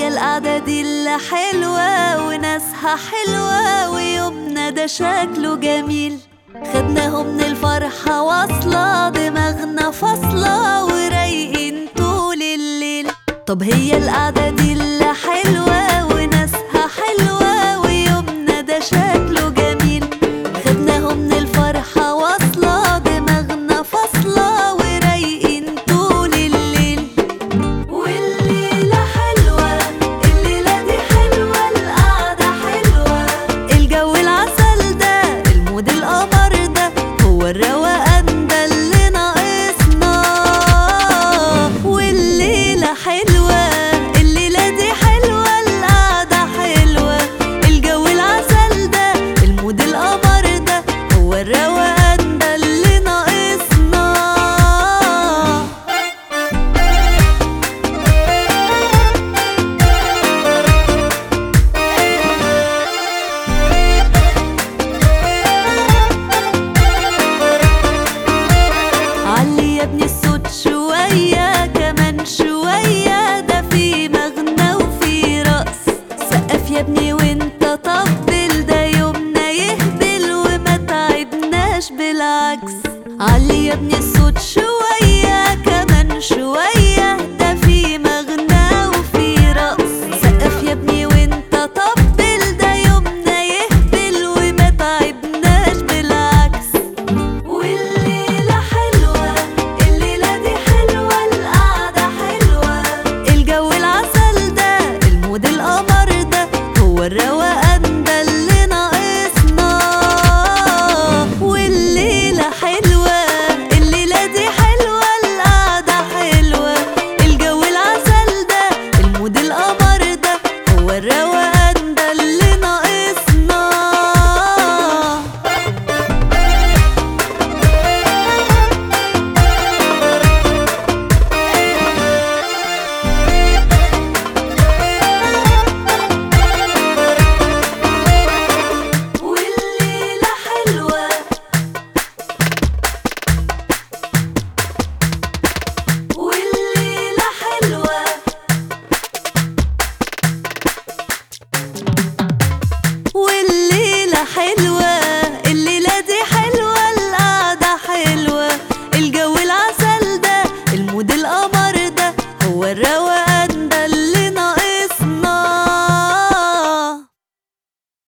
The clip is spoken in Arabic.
القعدة دي اللي حلوة وناسها حلوة ويومنا ده شكله جميل. خدناهم من الفرحة واصلة دماغنا فاصلة ورايقين طول الليل. طب هي القعدة دي اللي حلوة وناسها حلوة ويومنا ده شكله جميل. خدناهم من الفرحة واصلة دماغنا فاصلة ورايقين طول الليل. والليلة حلوة الليلة دي حلوة القعدة حلوة الجو العسل ده المود القمر ده هو الروقان ده اللي ناقصنا. والليلة حلوة الليلة دي حلوة القعدة حلوة الجو العسل ده المود القمر ده هو الروقان ده اللي ناقصنا. علي يا ابني الصوت شوية كمان شوية ده في مغنى وفي رقص. سقف يا ابني وانت طبل ده يومنا يهبل وما تعبناش بالعكس. علي يا ابني الصوت شوية كمان شوية